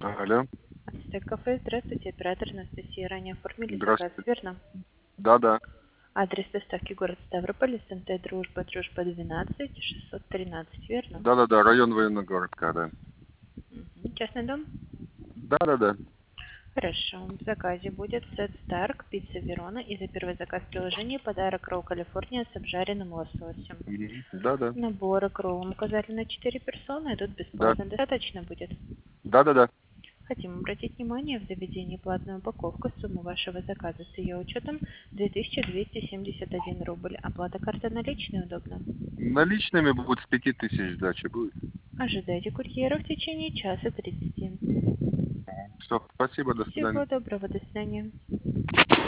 Алло, Ацтек кафе, здравствуйте, оператор Анастасия. Ранее оформили заказ, здравствуйте. верно? Да-да, Адрес доставки город Ставрополь, СНТ Дружба 12, 613, верно? да-да-да, район военно-городка, да. Частный дом? Да-да-да. Хорошо. В заказе будет сет Старк, пицца Верона и за первый заказ приложения подарок Ролл Калифорния с обжаренным лососем. Да-да. Наборы к роллам указали на 4 персоны, идут Да. бесплатно. Достаточно будет? Да-да-да. Хотим обратить внимание, в заведении платная упаковка, сумма вашего заказа с ее учетом 2271 рубль. Оплата карты наличной удобно. Наличными будет с 5000 сдачи будет. Ожидайте курьера в течение часа 30. Все, спасибо, до свидания. Всего доброго, до свидания.